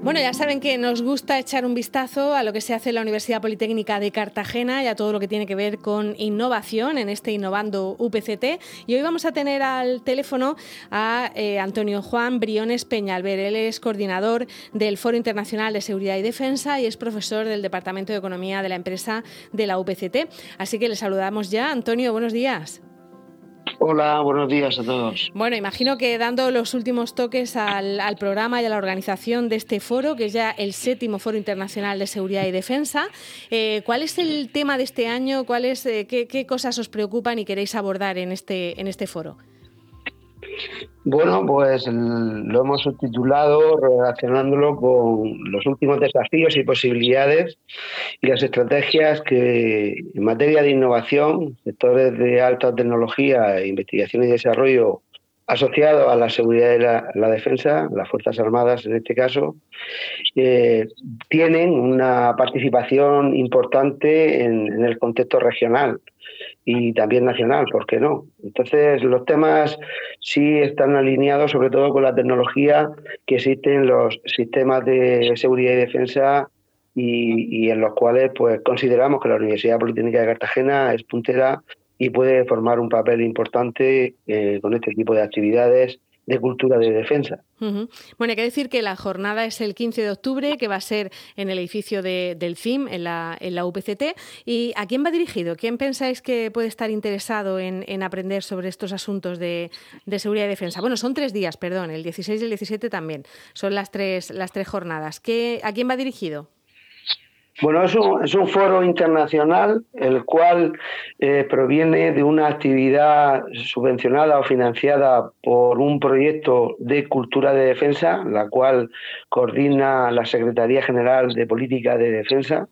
Bueno, ya saben que nos gusta echar un vistazo a lo que se hace en la Universidad Politécnica de Cartagena y a todo lo que tiene que ver con innovación en este Innovando UPCT. Y hoy vamos a tener al teléfono a Antonio Juan Briones Peñalver. Él es coordinador del Foro Internacional de Seguridad y Defensa y es profesor del Departamento de Economía de la empresa de la UPCT. Así que le saludamos ya. Antonio, buenos días. Hola, buenos días a todos. Bueno, imagino que dando los últimos toques al programa y a la organización de este foro, que es ya el 7º Foro Internacional de Seguridad y Defensa, ¿cuál es el tema de este año? ¿Qué cosas os preocupan y queréis abordar en este foro? Bueno, pues lo hemos subtitulado relacionándolo con los últimos desafíos y posibilidades y las estrategias que en materia de innovación, sectores de alta tecnología, investigación y desarrollo asociados a la seguridad y la defensa, las Fuerzas Armadas en este caso, tienen una participación importante en el contexto regional y también nacional, ¿por qué no? Entonces, los temas sí están alineados sobre todo con la tecnología que existe en los sistemas de seguridad y defensa y en los cuales pues consideramos que la Universidad Politécnica de Cartagena es puntera y puede formar un papel importante con este tipo de actividades de cultura de defensa. Uh-huh. Bueno, hay que decir que la jornada es el 15 de octubre, que va a ser en el edificio del CIM, en la UPCT. ¿Y a quién va dirigido? ¿Quién pensáis que puede estar interesado en aprender sobre estos asuntos de seguridad y defensa? Bueno, son 3 días, perdón, el 16 y el 17 también. Son las tres jornadas. ¿A quién va dirigido? Bueno, es un foro internacional el cual proviene de una actividad subvencionada o financiada por un proyecto de cultura de defensa, la cual coordina la Secretaría General de Política de Defensa.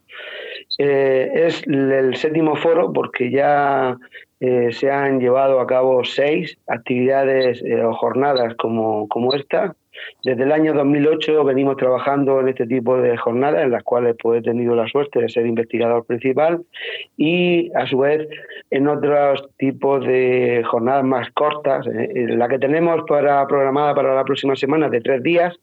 Es el 7º foro porque ya se han llevado a cabo 6 actividades o jornadas como esta. Desde el año 2008 venimos trabajando en este tipo de jornadas en las cuales pues, he tenido la suerte de ser investigador principal y a su vez en otros tipos de jornadas más cortas, la que tenemos programada para la próxima semana de 3 días,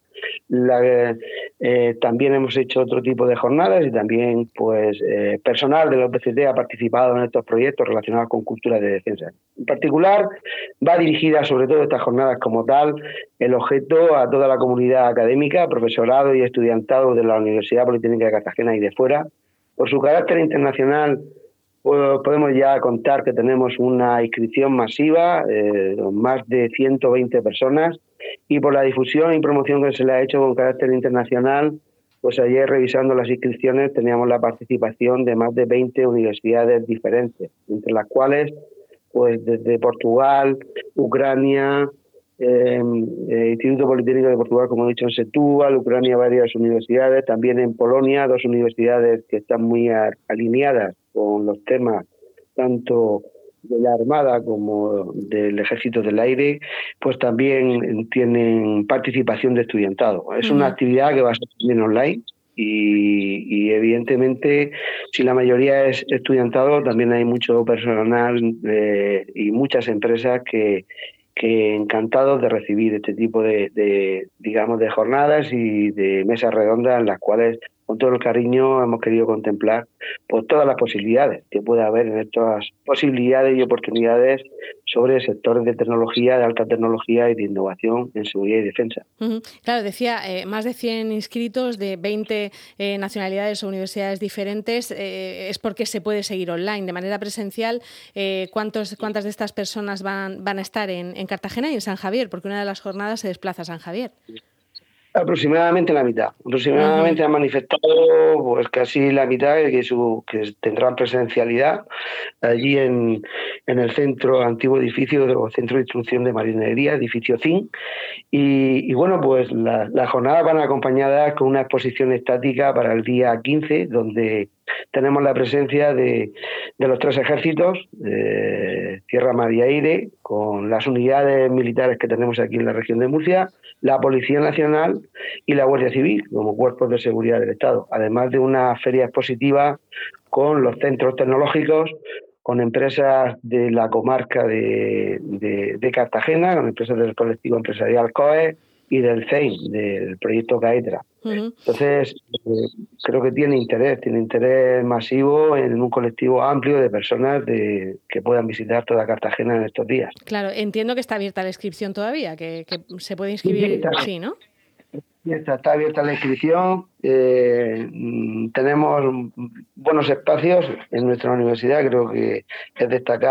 también hemos hecho otro tipo de jornadas y también pues personal de la UPCT ha participado en estos proyectos relacionados con cultura de defensa. En particular va dirigida sobre todo estas jornadas como tal el objeto a toda la comunidad académica, profesorado y estudiantado de la Universidad Politécnica de Cartagena y de fuera. Por su carácter internacional podemos ya contar que tenemos una inscripción masiva, más de 120 personas, y por la difusión y promoción que se le ha hecho con carácter internacional, pues ayer revisando las inscripciones teníamos la participación de más de 20 universidades diferentes, entre las cuales pues desde Portugal, Ucrania, Instituto Politécnico de Portugal, como he dicho, en Setúbal, Ucrania varias universidades, también en Polonia 2 universidades que están muy alineadas con los temas tanto de la Armada como del Ejército del Aire, pues también tienen participación de estudiantado. Es una actividad que va a ser también online y evidentemente si la mayoría es estudiantado también hay mucho personal y muchas empresas que encantados de recibir este tipo de jornadas y de mesas redondas en las cuales con todo el cariño hemos querido contemplar pues todas las posibilidades que puede haber en estas posibilidades y oportunidades sobre sectores de tecnología, de alta tecnología y de innovación en seguridad y defensa. Uh-huh. Claro, decía, más de 100 inscritos de 20 nacionalidades o universidades diferentes, es porque se puede seguir online. De manera presencial, ¿cuántas de estas personas van a estar en Cartagena y en San Javier? Porque una de las jornadas se desplaza a San Javier. Aproximadamente la mitad. Aproximadamente han manifestado pues casi la mitad que tendrán presencialidad allí en el centro, antiguo edificio del Centro de Instrucción de Marinería, edificio CIN. Y bueno, pues las jornadas van acompañadas con una exposición estática para el día 15, donde tenemos la presencia de los 3 ejércitos, tierra, mar y aire, con las unidades militares que tenemos aquí en la región de Murcia, la Policía Nacional y la Guardia Civil como cuerpos de seguridad del Estado, además de una feria expositiva con los centros tecnológicos, con empresas de la comarca de Cartagena, con empresas del colectivo empresarial COE y del CEIM, del proyecto CAETRA. Entonces, creo que tiene interés masivo en un colectivo amplio de personas que puedan visitar toda Cartagena en estos días. Claro, entiendo que está abierta la inscripción todavía, que se puede inscribir, sí, ¿no? Está abierta la inscripción. Tenemos buenos espacios en nuestra universidad. Creo que es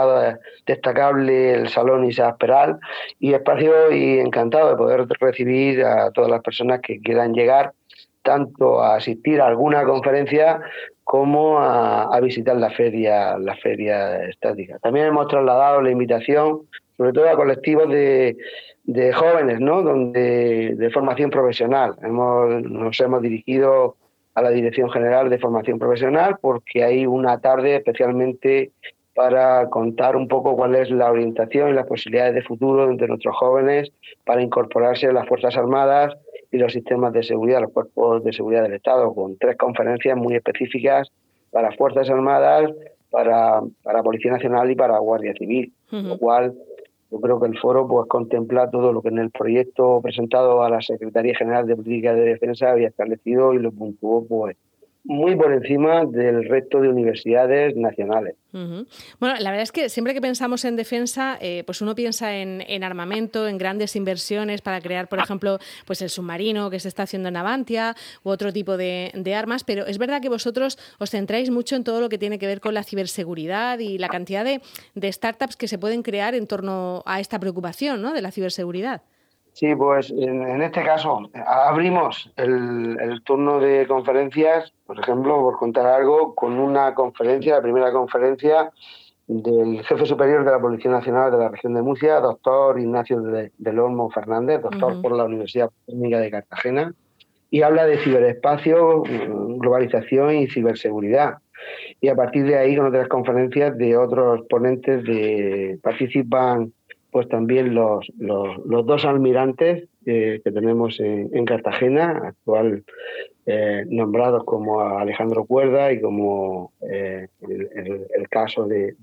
destacable el Salón Isaac Peral y encantado de poder recibir a todas las personas que quieran llegar tanto a asistir a alguna conferencia como a visitar la feria estática. También hemos trasladado la invitación, sobre todo a colectivos de jóvenes, ¿no? De formación profesional. Nos hemos dirigido a la Dirección General de Formación Profesional porque hay una tarde especialmente para contar un poco cuál es la orientación y las posibilidades de futuro entre nuestros jóvenes para incorporarse a las Fuerzas Armadas y los sistemas de seguridad, los cuerpos de seguridad del Estado, con 3 conferencias muy específicas para Fuerzas Armadas, para Policía Nacional y para Guardia Civil, lo cual yo creo que el foro pues contempla todo lo que en el proyecto presentado a la Secretaría General de Política de Defensa había establecido y lo puntuó pues muy por encima del resto de universidades nacionales. Bueno, la verdad es que siempre que pensamos en defensa, pues uno piensa en armamento, en grandes inversiones para crear, por ejemplo, pues el submarino que se está haciendo en Navantia u otro tipo de armas, pero es verdad que vosotros os centráis mucho en todo lo que tiene que ver con la ciberseguridad y la cantidad de startups que se pueden crear en torno a esta preocupación, ¿no?, de la ciberseguridad. Sí, pues en este caso abrimos el turno de conferencias, por ejemplo, por contar algo, con una conferencia, la primera conferencia del jefe superior de la Policía Nacional de la región de Murcia, doctor Ignacio del Olmo Fernández, doctor por la Universidad Técnica de Cartagena, y habla de ciberespacio, globalización y ciberseguridad. Y a partir de ahí, con otras conferencias de otros ponentes, participan pues también los 2 almirantes que tenemos en Cartagena, actual nombrados como Alejandro Cuerda y como el caso de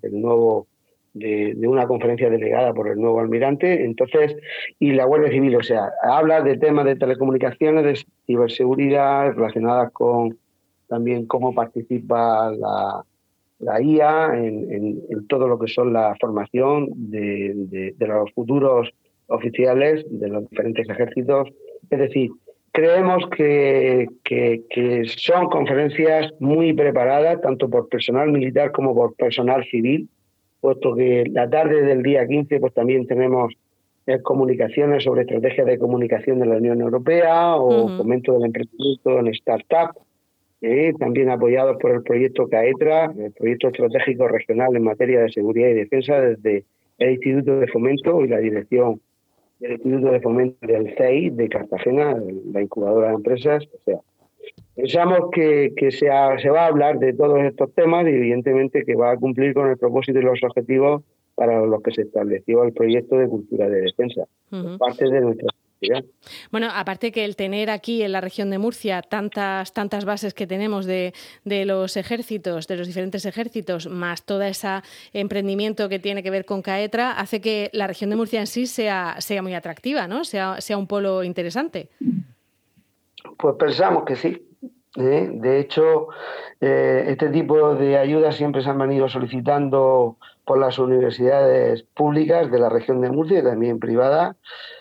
una conferencia delegada por el nuevo almirante. Entonces, y la Guardia Civil, o sea, habla de temas de telecomunicaciones, de ciberseguridad relacionadas con también cómo participa la IA en todo lo que son la formación de los futuros oficiales de los diferentes ejércitos. Es decir, creemos que son conferencias muy preparadas, tanto por personal militar como por personal civil, puesto que la tarde del día 15 pues también tenemos comunicaciones sobre estrategias de comunicación de la Unión Europea o fomento del emprendimiento en startup. También apoyados por el proyecto CAETRA, el proyecto estratégico regional en materia de seguridad y defensa, desde el Instituto de Fomento y la dirección del Instituto de Fomento del CEI de Cartagena, la incubadora de empresas. O sea, pensamos que se va a hablar de todos estos temas y evidentemente que va a cumplir con el propósito y los objetivos para los que se estableció el proyecto de cultura de defensa, parte de nuestra sociedad. Bueno, aparte que el tener aquí en la región de Murcia tantas bases que tenemos de los ejércitos, de los diferentes ejércitos, más todo ese emprendimiento que tiene que ver con CAETRA, hace que la región de Murcia en sí sea muy atractiva, ¿no? Sea un polo interesante. Pues pensamos que sí. De hecho, este tipo de ayudas siempre se han venido solicitando por las universidades públicas de la región de Murcia y también privadas.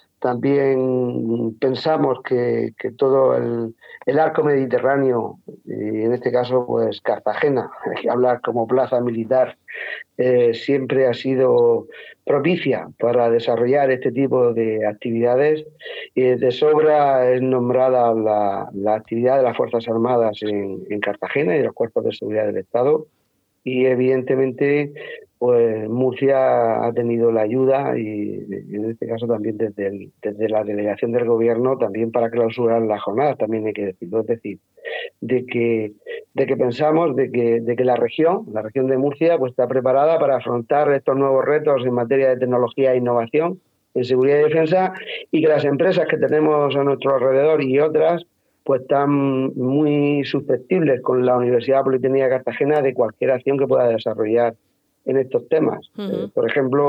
También pensamos que todo el arco mediterráneo, y en este caso pues Cartagena, hay que hablar como plaza militar, siempre ha sido propicia para desarrollar este tipo de actividades. De sobra es nombrada la actividad de las Fuerzas Armadas en Cartagena y de los cuerpos de seguridad del Estado. Y evidentemente pues Murcia ha tenido la ayuda y en este caso también desde la delegación del gobierno también para clausurar las jornadas, también hay que decirlo. Es decir, de que pensamos de que la región de Murcia pues está preparada para afrontar estos nuevos retos en materia de tecnología e innovación en seguridad y defensa, y que las empresas que tenemos a nuestro alrededor y otras pues están muy susceptibles con la Universidad Politécnica de Cartagena de cualquier acción que pueda desarrollar en estos temas. Por ejemplo,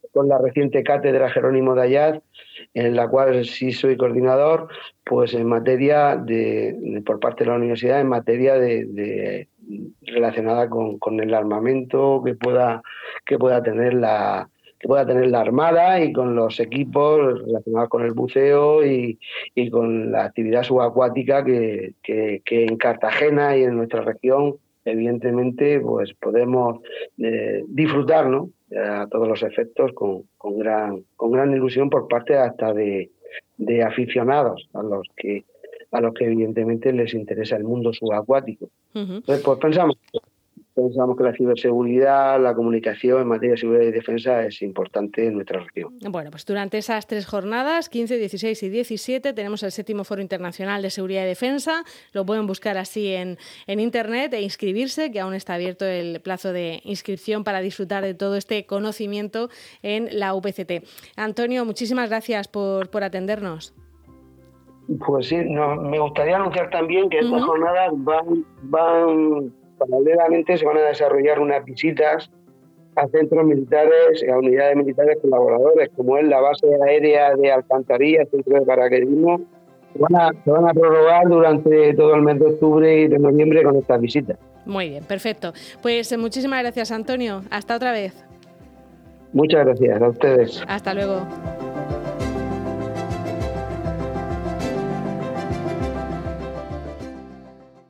con la reciente cátedra Jerónimo de Ayaz, en la cual sí soy coordinador, pues en materia por parte de la universidad, en materia relacionada con el armamento que pueda tener la Armada, y con los equipos relacionados con el buceo y con la actividad subacuática que en Cartagena y en nuestra región, evidentemente, pues podemos disfrutar, ¿no?, a todos los efectos con gran ilusión por parte hasta de aficionados a los que evidentemente les interesa el mundo subacuático. Entonces, pues pensamos que la ciberseguridad, la comunicación en materia de seguridad y defensa es importante en nuestra región. Bueno, pues durante esas 3 jornadas, 15, 16 y 17, tenemos el 7º Foro Internacional de Seguridad y Defensa. Lo pueden buscar así en Internet e inscribirse, que aún está abierto el plazo de inscripción para disfrutar de todo este conocimiento en la UPCT. Antonio, muchísimas gracias por atendernos. Pues sí, me gustaría anunciar también que estas jornadas van paralelamente, se van a desarrollar unas visitas a centros militares, a unidades militares colaboradores, como es la base aérea de Alcantarilla, el centro de paracaidismo. Se van a prorrogar durante todo el mes de octubre y de noviembre con estas visitas. Muy bien, perfecto. Pues muchísimas gracias, Antonio. Hasta otra vez. Muchas gracias a ustedes. Hasta luego.